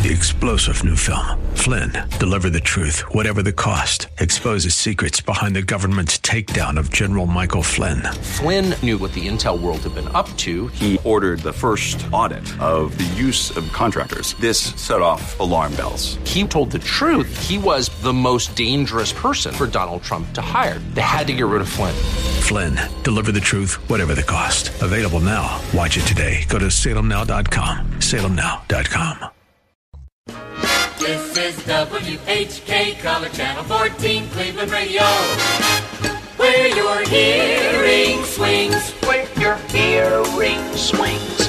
the explosive new film, Flynn, Deliver the Truth, Whatever the Cost, exposes secrets behind the government's takedown of General Michael Flynn. Flynn knew what the intel world had been up to. He ordered the first audit of the use of contractors. This set off alarm bells. He told the truth. He was the most dangerous person for Donald Trump to hire. They had to get rid of Flynn. Flynn, Deliver the Truth, Whatever the Cost. Available now. Watch it today. Go to salemnow.com. salemnow.com. This is WHK Color Channel 14 Cleveland Radio, where your hearing swings. Where your hearing swings.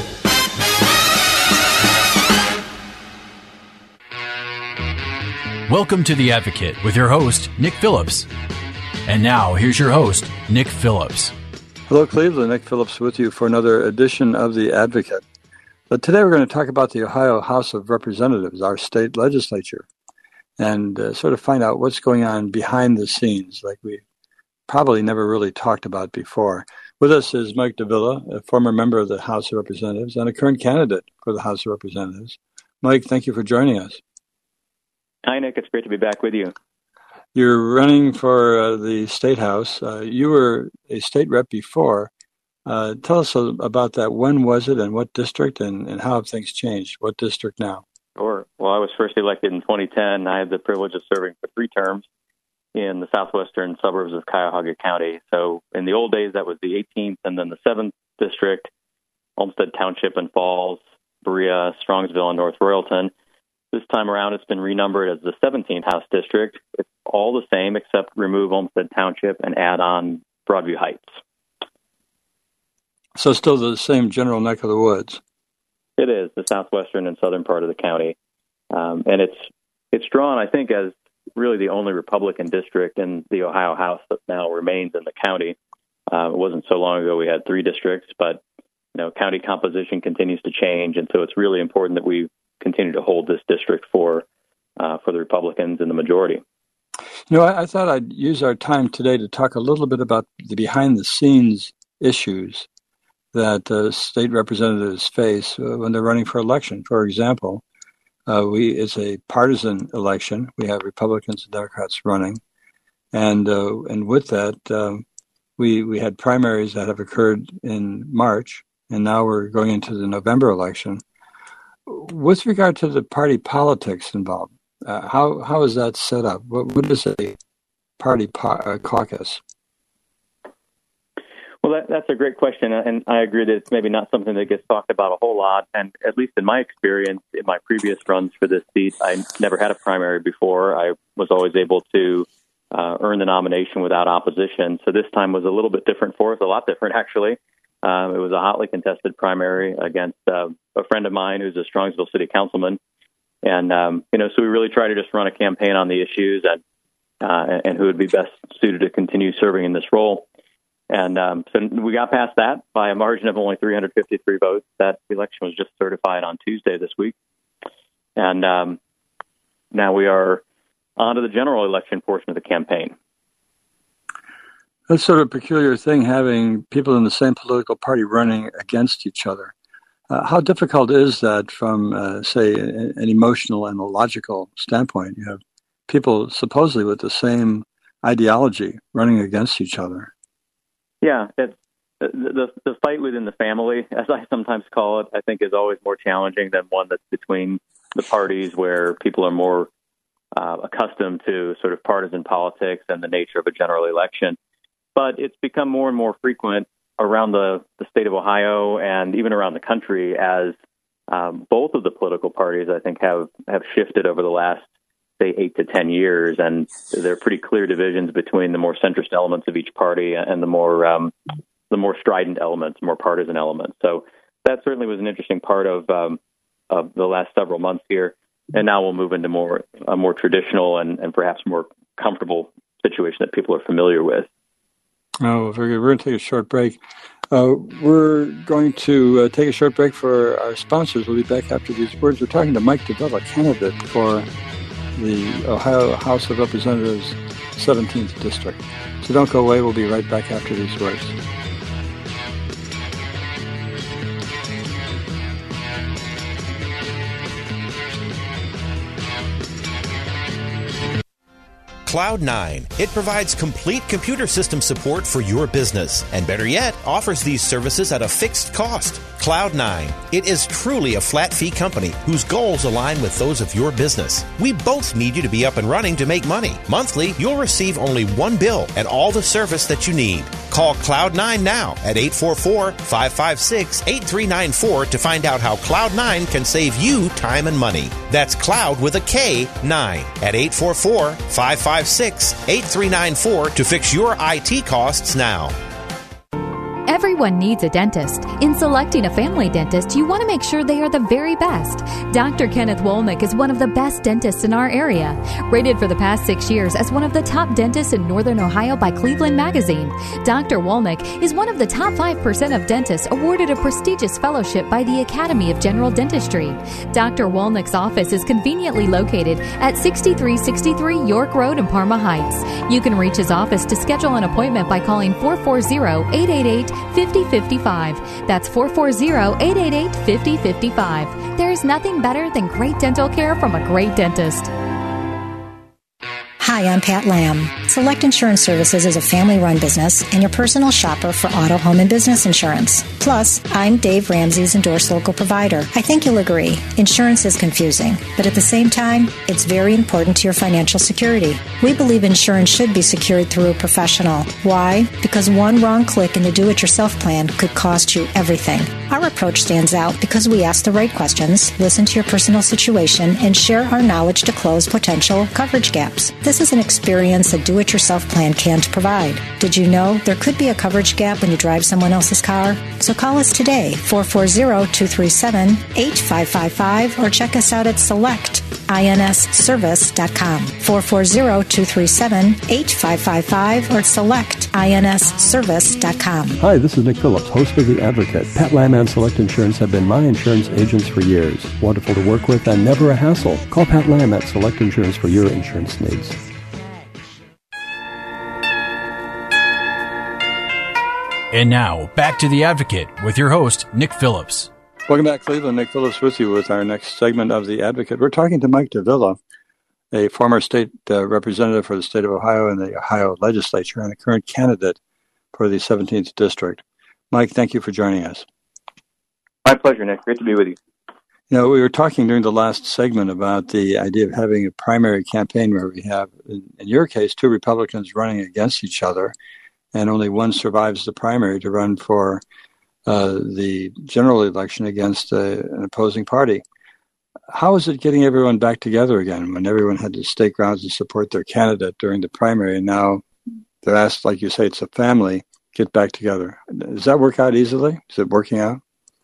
Welcome to The Advocate with your host, Nick Phillips. And now, here's your host, Nick Phillips. Hello, Cleveland. Nick Phillips with you for another edition of The Advocate. But today we're going to talk about the Ohio House of Representatives, our state legislature, and sort of find out what's going on behind the scenes, like we probably never really talked about before. With us is Mike Davila, a former member of the House of Representatives and a current candidate for the House of Representatives. Mike, thank you for joining us. Hi, Nick. It's great to be back with you. You're running for the State House. You were a state rep before. Tell us about that. When was it and what district and how have things changed? What district now? Sure. Well, I was first elected in 2010. I had the privilege of serving for 3 terms in the southwestern suburbs of Cuyahoga County. So in the old days, that was the 18th and then the 7th district, Olmsted Township and Falls, Berea, Strongsville, and North Royalton. This time around, it's been renumbered as the 17th House District. It's all the same except remove Olmsted Township and add on Broadview Heights. So still the same general neck of the woods. It is, the southwestern and southern part of the county. And it's drawn, I think, as really the only Republican district in the Ohio House that now remains in the county. It wasn't so long ago we had 3 districts, but county composition continues to change, and so it's really important that we continue to hold this district for the Republicans in the majority. I thought I'd use our time today to talk a little bit about the behind-the-scenes issues that state representatives face when they're running for election. For example, it's a partisan election. We have Republicans and Democrats running, and with that, we had primaries that have occurred in March, and now we're going into the November election. With regard to the party politics involved, how is that set up? What is a party caucus? Well, that's a great question, and I agree that it's maybe not something that gets talked about a whole lot. And at least in my experience, in my previous runs for this seat, I never had a primary before. I was always able to earn the nomination without opposition. So this time was a little bit different for us, a lot different, actually. It was a hotly contested primary against a friend of mine who's a Strongsville city councilman. And, so we really try to just run a campaign on the issues and who would be best suited to continue serving in this role. And so we got past that by a margin of only 353 votes. That election was just certified on Tuesday this week. And now we are on to the general election portion of the campaign. That's sort of a peculiar thing, having people in the same political party running against each other. How difficult is that from, say, an emotional and a logical standpoint? You have people supposedly with the same ideology running against each other. Yeah, it's, the fight within the family, as I sometimes call it, I think is always more challenging than one that's between the parties where people are more accustomed to sort of partisan politics and the nature of a general election. But it's become more and more frequent around the state of Ohio and even around the country as both of the political parties, I think, have shifted over the last, say, 8 to 10 years. And there are pretty clear divisions between the more centrist elements of each party and the more strident elements, more partisan elements. So that certainly was an interesting part of the last several months here. And now we'll move into a more traditional and perhaps more comfortable situation that people are familiar with. Oh, very good. We're going to take a short break. We're going to take a short break for our sponsors. We'll be back after these words. We're talking to Mike Davila, candidate for the Ohio House of Representatives 17th District. So don't go away. We'll be right back after these words. Cloud9. It provides complete computer system support for your business, and better yet, offers these services at a fixed cost. Cloud9. It is truly a flat-fee company whose goals align with those of your business. We both need you to be up and running to make money. Monthly, you'll receive only one bill and all the service that you need. Call Cloud9 now at 844-556-8394 to find out how Cloud9 can save you time and money. That's Cloud with a K, 9 at 844-556-8394 to fix your IT costs now. Everyone needs a dentist. In selecting a family dentist, you want to make sure they are the very best. Dr. Kenneth Wolnick is one of the best dentists in our area. Rated for the past 6 years as one of the top dentists in Northern Ohio by Cleveland Magazine. Dr. Wolnick is one of the top 5% of dentists awarded a prestigious fellowship by the Academy of General Dentistry. Dr. Wolnick's office is conveniently located at 6363 York Road in Parma Heights. You can reach his office to schedule an appointment by calling 440-888-5055. That's 440-888-5055. There's nothing better than great dental care from a great dentist. Hi, I'm Pat Lamb. Select Insurance Services is a family-run business and your personal shopper for auto, home, and business insurance. Plus, I'm Dave Ramsey's endorsed local provider. I think you'll agree, insurance is confusing, but at the same time, it's very important to your financial security. We believe insurance should be secured through a professional. Why? Because one wrong click in the do-it-yourself plan could cost you everything. Our approach stands out because we ask the right questions, listen to your personal situation, and share our knowledge to close potential coverage gaps. This is an experience a do-it-yourself plan can't provide. Did you know there could be a coverage gap when you drive someone else's car? So call us today, 440-237-8555, or check us out at selectinsservice.com, 440-237-8555, or selectinsservice.com. Hi, this is Nick Phillips, host of The Advocate. Pat Lamb and Select Insurance have been my insurance agents for years. Wonderful to work with and never a hassle. Call Pat Lamb at Select Insurance for your insurance needs. And now, back to The Advocate with your host, Nick Phillips. Welcome back, Cleveland. Nick Phillips with you with our next segment of The Advocate. We're talking to Mike Davila, a former state representative for the state of Ohio in the Ohio legislature and a current candidate for the 17th district. Mike, thank you for joining us. My pleasure, Nick. Great to be with you. You know, we were talking during the last segment about the idea of having a primary campaign where we have, in your case, two Republicans running against each other, and only one survives the primary to run for the general election against an opposing party. How is it getting everyone back together again when everyone had to stake grounds and support their candidate during the primary, and now they're asked, like you say, it's a family, get back together? Does that work out easily? Is it working out?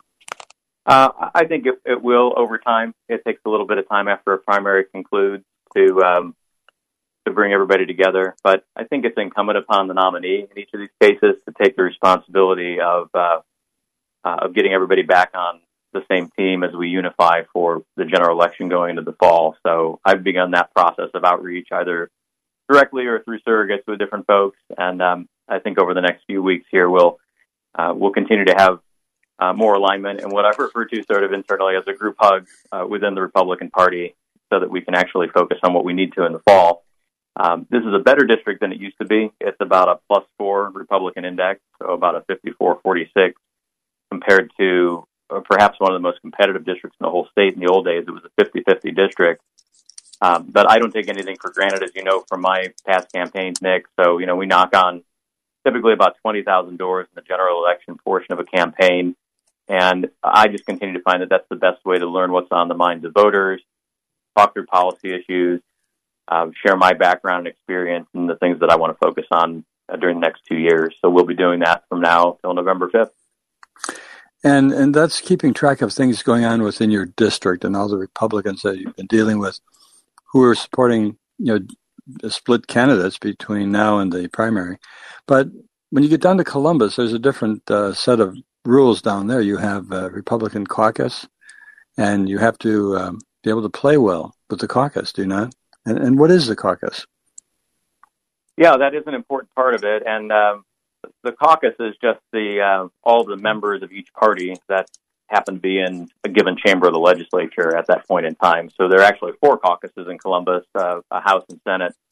I think it will over time. It takes a little bit of time after a primary concludes to bring everybody together. But I think it's incumbent upon the nominee in each of these cases to take the responsibility of getting everybody back on the same team as we unify for the general election going into the fall. So I've begun that process of outreach, either directly or through surrogates with different folks. And I think over the next few weeks here, we'll continue to have more alignment and what I refer to sort of internally as a group hug within the Republican Party so that we can actually focus on what we need to in the fall. This is a better district than it used to be. It's about a +4 Republican index, so about a 54-46, compared to perhaps one of the most competitive districts in the whole state. In the old days, it was a 50-50 district. But I don't take anything for granted, as you know, from my past campaigns, Nick. So, we knock on typically about 20,000 doors in the general election portion of a campaign. And I just continue to find that that's the best way to learn what's on the minds of voters, talk through policy issues, share my background and experience and the things that I want to focus on during the next 2 years. So we'll be doing that from now till November 5th. And that's keeping track of things going on within your district and all the Republicans that you've been dealing with who are supporting, split candidates between now and the primary. But when you get down to Columbus, there's a different set of rules down there. You have a Republican caucus, and you have to be able to play well with the caucus, do you not? And what is the caucus? Yeah, that is an important part of it. And the caucus is just all the members of each party that happen to be in a given chamber of the legislature at that point in time. So there are actually 4 caucuses in Columbus, a House and Senate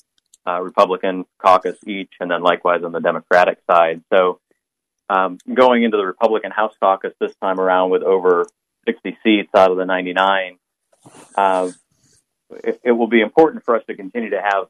Republican caucus each, and then likewise on the Democratic side. So going into the Republican House caucus this time around with over 60 seats out of the 99, it will be important for us to continue to have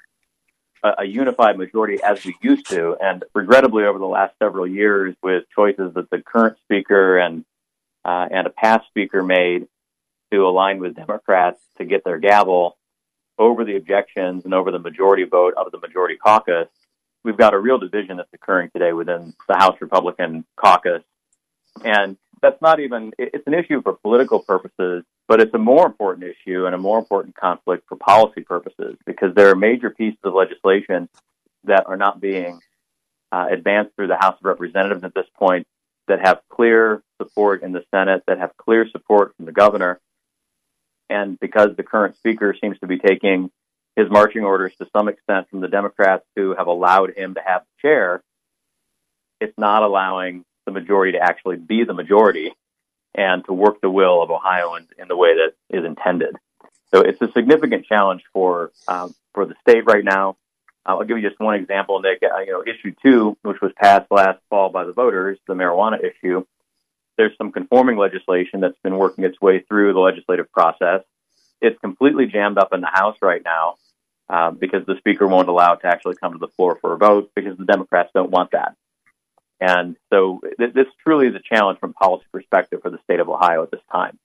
a unified majority as we used to. And regrettably, over the last several years, with choices that the current speaker and a past speaker made to align with Democrats to get their gavel over the objections and over the majority vote of the majority caucus, we've got a real division that's occurring today within the House Republican caucus. And that's not even, it's an issue for political purposes, but it's a more important issue and a more important conflict for policy purposes, because there are major pieces of legislation that are not being advanced through the House of Representatives at this point that have clear support in the Senate, that have clear support from the governor. And because the current speaker seems to be taking his marching orders to some extent from the Democrats who have allowed him to have the chair, it's not allowing the majority to actually be the majority and to work the will of Ohioans in the way that is intended. So it's a significant challenge for the state right now. I'll give you just one example, Nick. Issue 2, which was passed last fall by the voters, the marijuana issue, there's some conforming legislation that's been working its way through the legislative process. It's completely jammed up in the House right now because the speaker won't allow it to actually come to the floor for a vote because the Democrats don't want that. And so this truly is a challenge from a policy perspective for the state of Ohio at this time.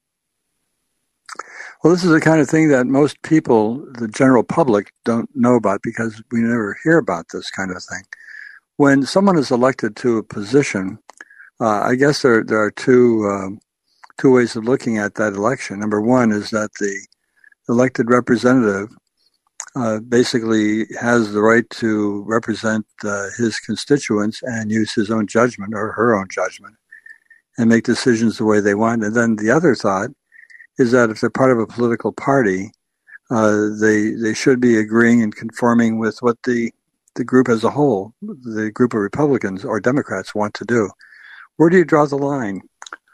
Well, this is the kind of thing that most people, the general public, don't know about because we never hear about this kind of thing. When someone is elected to a position, I guess there are two ways of looking at that election. Number one is that the elected representative basically has the right to represent his constituents and use his own judgment or her own judgment and make decisions the way they want. And then the other thought is that if they're part of a political party, they should be agreeing and conforming with what the group as a whole, the group of Republicans or Democrats want to do. Where do you draw the line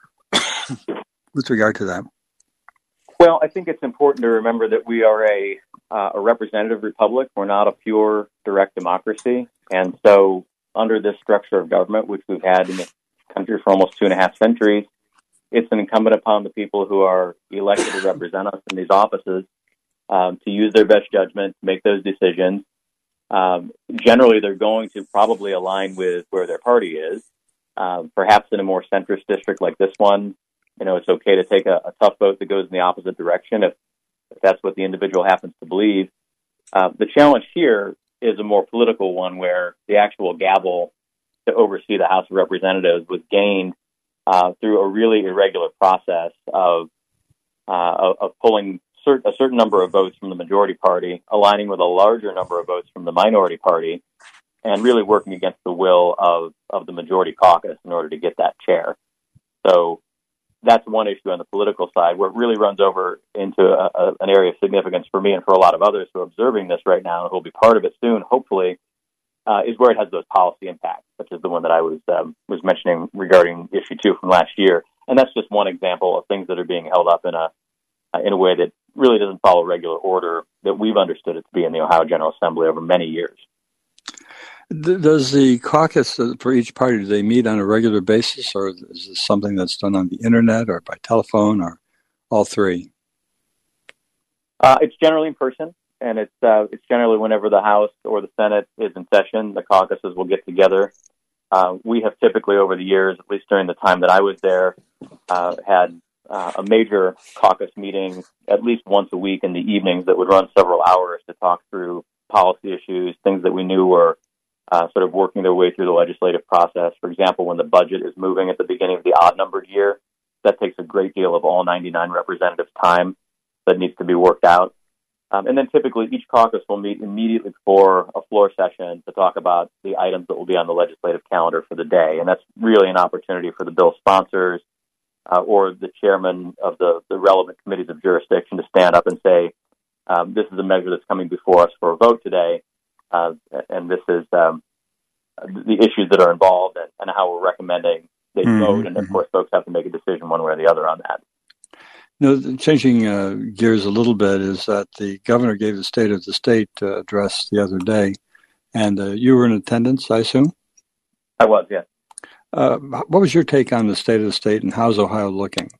with regard to that? Well, I think it's important to remember that we are a representative republic. We're not a pure direct democracy. And so under this structure of government, which we've had in this country for almost 2.5 centuries, it's incumbent upon the people who are elected to represent us in these offices to use their best judgment, to make those decisions. Generally, they're going to probably align with where their party is. Perhaps in a more centrist district like this one, it's okay to take a tough vote that goes in the opposite direction if that's what the individual happens to believe. The challenge here is a more political one where the actual gavel to oversee the House of Representatives was gained through a really irregular process of pulling a certain number of votes from the majority party, aligning with a larger number of votes from the minority party, and really working against the will of the majority caucus in order to get that chair. So that's one issue on the political side, where it really runs over into an area of significance for me and for a lot of others who are observing this right now and who will be part of it soon, hopefully, is where it has those policy impacts, such as the one that I was mentioning regarding issue 2 from last year. And that's just one example of things that are being held up in a way that really doesn't follow regular order that we've understood it to be in the Ohio General Assembly over many years. Does the caucus for each party, do they meet on a regular basis, or is this something that's done on the internet or by telephone or all three? It's generally in person, and it's generally whenever the House or the Senate is in session, the caucuses will get together. We have typically over the years, at least during the time that I was there, had a major caucus meeting at least once a week in the evenings that would run several hours to talk through policy issues, things that we knew were sort of working their way through the legislative process. For example, when the budget is moving at the beginning of the odd-numbered year, that takes a great deal of all 99 representatives' time that needs to be worked out. And then typically each caucus will meet immediately before a floor session to talk about the items that will be on the legislative calendar for the day. And that's really an opportunity for the bill sponsors or the chairman of the relevant committees of jurisdiction to stand up and say, this is a measure that's coming before us for a vote today. And this is the issues that are involved and how we're recommending they vote. And, of course, folks have to make a decision one way or the other on that. Changing gears a little bit is that the governor gave the State of the State address the other day, and you were in attendance, I assume? I was, yes. What was your take on the State of the State, and how's Ohio looking?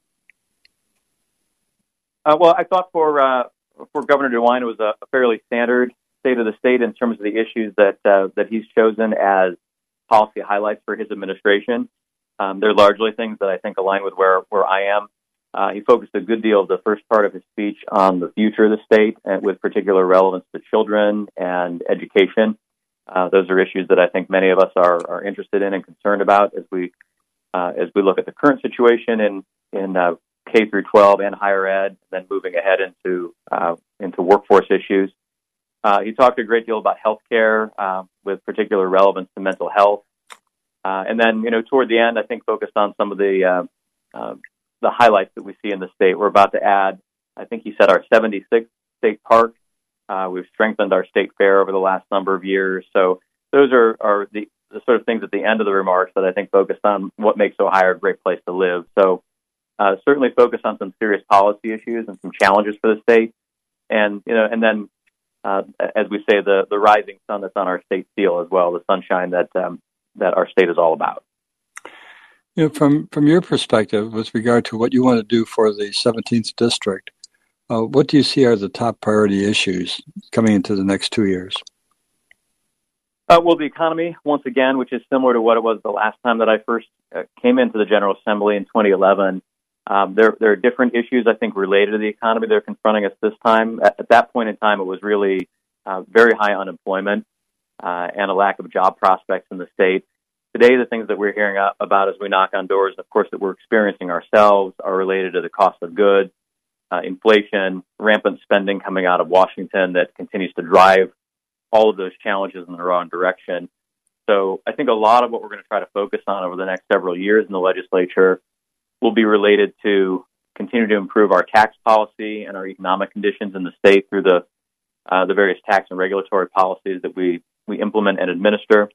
Well, I thought for Governor DeWine, it was a fairly standard State of the State in terms of the issues that he's chosen as policy highlights for his administration. They're largely things that I think align with where I am. He focused a good deal of the first part of his speech on the future of the state, and with particular relevance to children and education. Those are issues that I think many of us are interested in and concerned about as we look at the current situation in K through 12 and higher ed, then moving ahead into workforce issues. He talked a great deal about healthcare, with particular relevance to mental health, and then toward the end, I think focused on some of the highlights that we see in the state. We're about to add, I think he said, our 76th state park. We've strengthened our state fair over the last number of years. So those are the sort of things at the end of the remarks that I think focused on what makes Ohio a great place to live. So certainly focus on some serious policy issues and some challenges for the state. And then as we say, the rising sun that's on our state seal as well, the sunshine that our state is all about. From your perspective, with regard to what you want to do for the 17th district, what do you see are the top priority issues coming into the next 2 years? Well, the economy, once again, which is similar to what it was the last time that I first came into the General Assembly in 2011. There are different issues, I think, related to the economy that are confronting us this time. At that point in time, it was really very high unemployment and a lack of job prospects in the state. Today, the things that we're hearing about as we knock on doors, and of course, that we're experiencing ourselves, are related to the cost of goods, inflation, rampant spending coming out of Washington that continues to drive all of those challenges in the wrong direction. So I think a lot of what we're going to try to focus on over the next several years in the legislature will be related to continue to improve our tax policy and our economic conditions in the state through the various tax and regulatory policies that we implement and administer.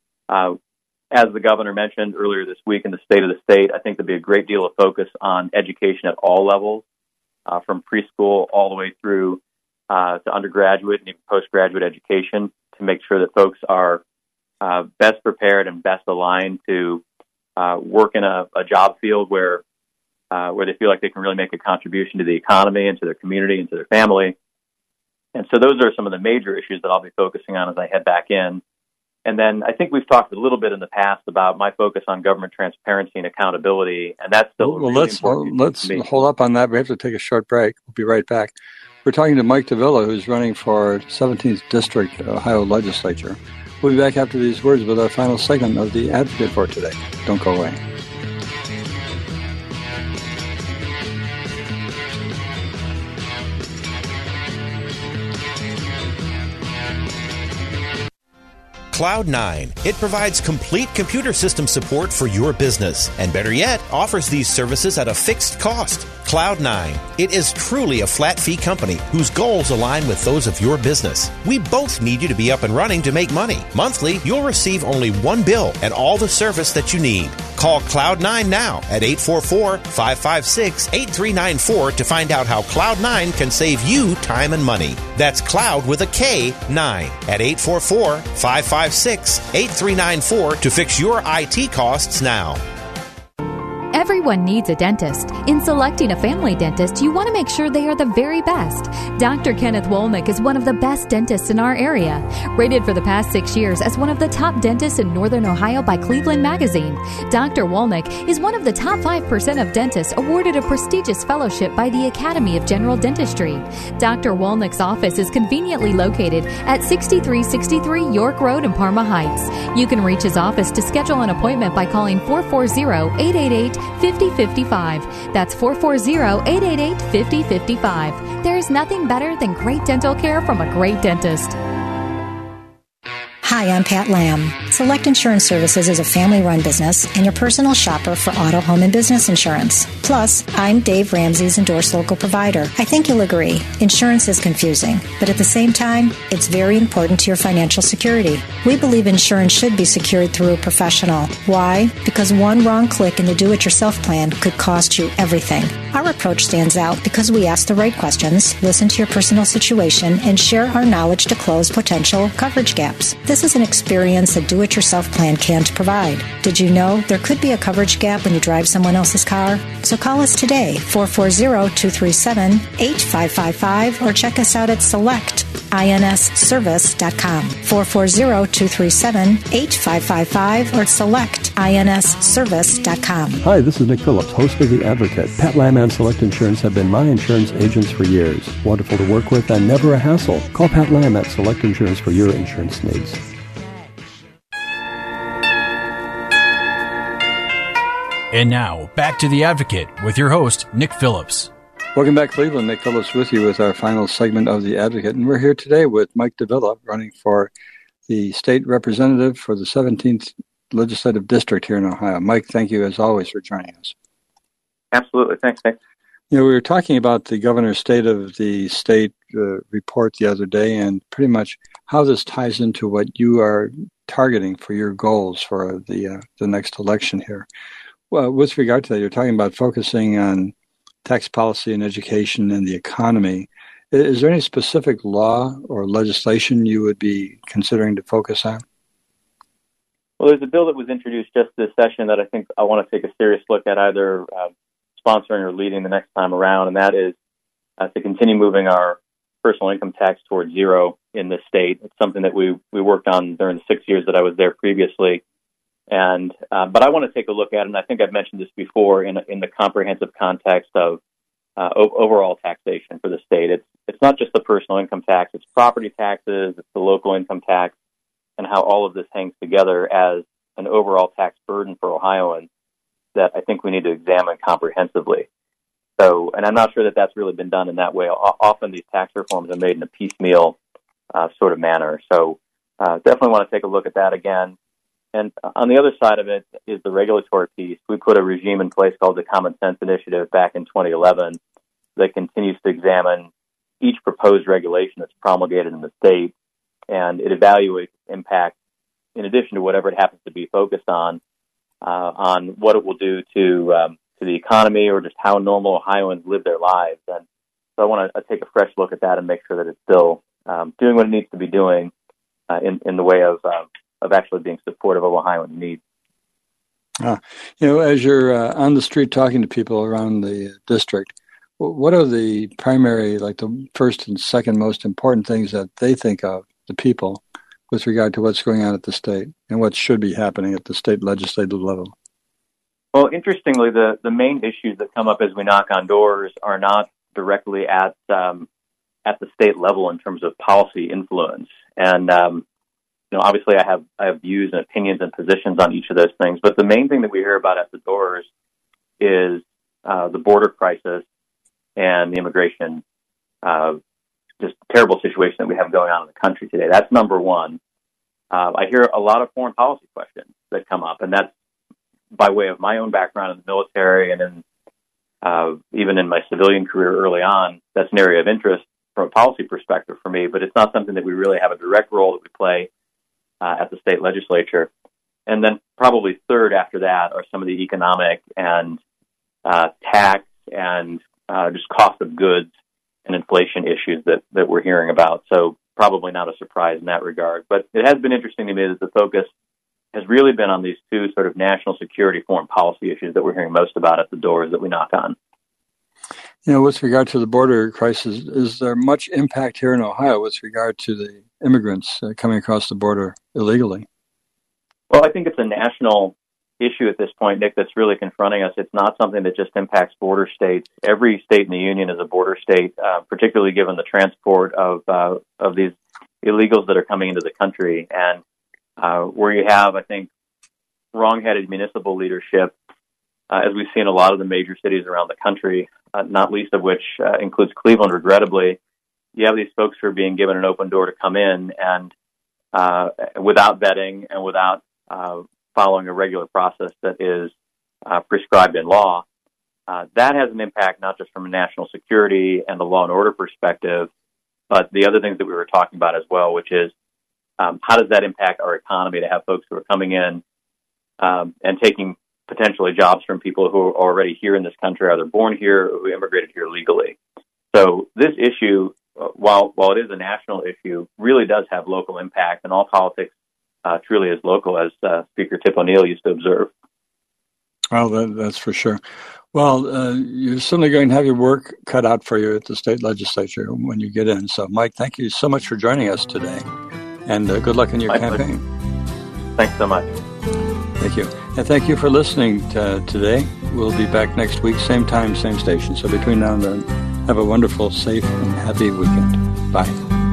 As the governor mentioned earlier this week in the State of the State, I think there'll be a great deal of focus on education at all levels, from preschool all the way through to undergraduate and even postgraduate education, to make sure that folks are best prepared and best aligned to work in a job field where they feel like they can really make a contribution to the economy and to their community and to their family. And so those are some of the major issues that I'll be focusing on as I head back in. And then I think we've talked a little bit in the past about my focus on government transparency and accountability, and that's still let's hold up on that. We have to take a short break. We'll be right back. We're talking to Mike Davila, who's running for 17th District Ohio Legislature. We'll be back after these words with our final segment of The Advocate for today. Don't go away. Cloud9. It provides complete computer system support for your business, and better yet, offers these services at a fixed cost. Cloud9. It is truly a flat fee company whose goals align with those of your business. We both need you to be up and running to make money. Monthly, you'll receive only one bill and all the service that you need. Call Cloud9 now at 844-556-8394 to find out how Cloud9 can save you time and money. That's Cloud with a K, 9 at 844-556-8394 to fix your IT costs now. Everyone needs a dentist. In selecting a family dentist, you want to make sure they are the very best. Dr. Kenneth Wolnick is one of the best dentists in our area. Rated for the past 6 years as one of the top dentists in Northern Ohio by Cleveland Magazine, Dr. Wolnick is one of the top 5% of dentists awarded a prestigious fellowship by the Academy of General Dentistry. Dr. Wolnick's office is conveniently located at 6363 York Road in Parma Heights. You can reach his office to schedule an appointment by calling 440-888-5055. That's 440-888-5055. There's nothing better than great dental care from a great dentist. Hi, I'm Pat Lamb. Select Insurance Services is a family-run business and your personal shopper for auto, home, and business insurance. Plus, I'm Dave Ramsey's endorsed local provider. I think you'll agree, insurance is confusing, but at the same time, it's very important to your financial security. We believe insurance should be secured through a professional. Why? Because one wrong click in the do-it-yourself plan could cost you everything. Our approach stands out because we ask the right questions, listen to your personal situation, and share our knowledge to close potential coverage gaps. This is an experience a do-it-yourself plan can't provide. Did you know there could be a coverage gap when you drive someone else's car? So call us today, 440-237-8555, or check us out at selectinsservice.com, 440-237-8555, or selectinsservice.com. Hi, this is Nick Phillips, host of The Advocate. Pat Lam and Select Insurance have been my insurance agents for years. Wonderful to work with and never a hassle. Call Pat Lam at Select Insurance for your insurance needs. And now, back to The Advocate with your host, Nick Phillips. Welcome back, Cleveland. Nick Phillips with you with our final segment of The Advocate. And we're here today with Mike Davila, running for the state representative for the 17th Legislative District here in Ohio. Mike, thank you as always for joining us. Absolutely. Thanks, Nick. We were talking about the governor's state of the state report the other day and pretty much how this ties into what you are targeting for your goals for the next election here. Well, with regard to that, you're talking about focusing on tax policy and education and the economy. Is there any specific law or legislation you would be considering to focus on? Well, there's a bill that was introduced just this session that I think I want to take a serious look at, either sponsoring or leading the next time around, and that is to continue moving our personal income tax towards zero in this state. It's something that we worked on during the 6 years that I was there previously. And but I want to take a look at it, and I think I've mentioned this before in the comprehensive context of overall taxation for the state. It's not just the personal income tax; it's property taxes, it's the local income tax, and how all of this hangs together as an overall tax burden for Ohioans that I think we need to examine comprehensively. So, and I'm not sure that that's really been done in that way. Often these tax reforms are made in a piecemeal sort of manner. So, definitely want to take a look at that again. And on the other side of it is the regulatory piece. We put a regime in place called the Common Sense Initiative back in 2011 that continues to examine each proposed regulation that's promulgated in the state, and it evaluates impact in addition to whatever it happens to be focused on what it will do to the economy or just how normal Ohioans live their lives. And so I want to take a fresh look at that and make sure that it's still doing what it needs to be doing in the way of actually being supportive of Ohioan needs. As you're on the street talking to people around the district, what are the primary, like the first and second most important things that they think of, the people, with regard to what's going on at the state and what should be happening at the state legislative level? Well, interestingly, the main issues that come up as we knock on doors are not directly at the state level in terms of policy influence. And obviously, I have views and opinions and positions on each of those things. But the main thing that we hear about at the doors is the border crisis and the immigration, just terrible situation that we have going on in the country today. That's number one. I hear a lot of foreign policy questions that come up, and that's by way of my own background in the military and even in my civilian career early on. That's an area of interest from a policy perspective for me, but it's not something that we really have a direct role that we play at the state legislature. And then probably third after that are some of the economic and tax and just cost of goods and inflation issues that we're hearing about. So probably not a surprise in that regard. But it has been interesting to me that the focus has really been on these two sort of national security foreign policy issues that we're hearing most about at the doors that we knock on. With regard to the border crisis, is there much impact here in Ohio with regard to the immigrants coming across the border illegally? Well, I think it's a national issue at this point, Nick, that's really confronting us. It's not something that just impacts border states. Every state in the union is a border state, particularly given the transport of these illegals that are coming into the country. And where you have, I think, wrong-headed municipal leadership, as we've seen in a lot of the major cities around the country, not least of which includes Cleveland, regrettably, you have these folks who are being given an open door to come in and without vetting and without following a regular process that is prescribed in law. That has an impact not just from a national security and the law and order perspective, but the other things that we were talking about as well, which is how does that impact our economy to have folks who are coming in and taking potentially jobs from people who are already here in this country, either born here or who immigrated here legally. So this issue, while it is a national issue, really does have local impact, and all politics truly is local, as Speaker Tip O'Neill used to observe. Well, that's for sure. Well, you're certainly going to have your work cut out for you at the state legislature when you get in. So, Mike, thank you so much for joining us today, and good luck in your campaign. Thanks so much. Thank you. And thank you for listening today. We'll be back next week, same time, same station. So between now and then, have a wonderful, safe, and happy weekend. Bye.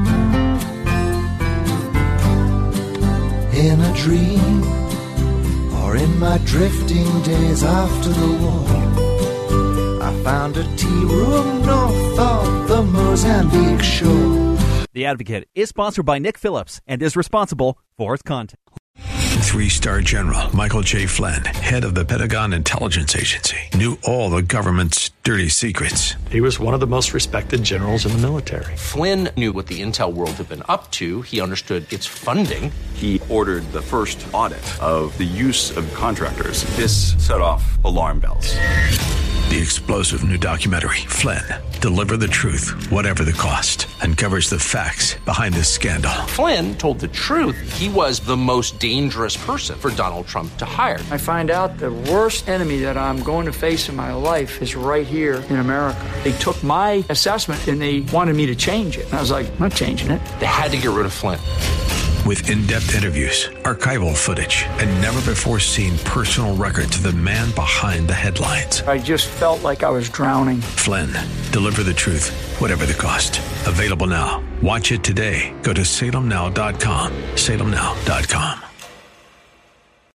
In a dream, or in my drifting days after the war, I found a tea room north of the Mozambique shore. The Advocate is sponsored by Nick Phillips and is responsible for its content. 3-star General Michael J. Flynn, head of the Pentagon Intelligence Agency, knew all the government's dirty secrets. He was one of the most respected generals in the military. Flynn knew what the intel world had been up to. He understood its funding. He ordered the first audit of the use of contractors. This set off alarm bells. The explosive new documentary, Flynn, Deliver the Truth, Whatever the Cost, uncovers the facts behind this scandal. Flynn told the truth. He was the most dangerous person for Donald Trump to hire. I find out the worst enemy that I'm going to face in my life is right here in America. They took my assessment and they wanted me to change it. And I was like, I'm not changing it. They had to get rid of Flynn. With in-depth interviews, archival footage, and never-before-seen personal records of the man behind the headlines. I just felt like I was drowning. Flynn, Deliver the Truth, Whatever the Cost. Available now. Watch it today. Go to salemnow.com. salemnow.com.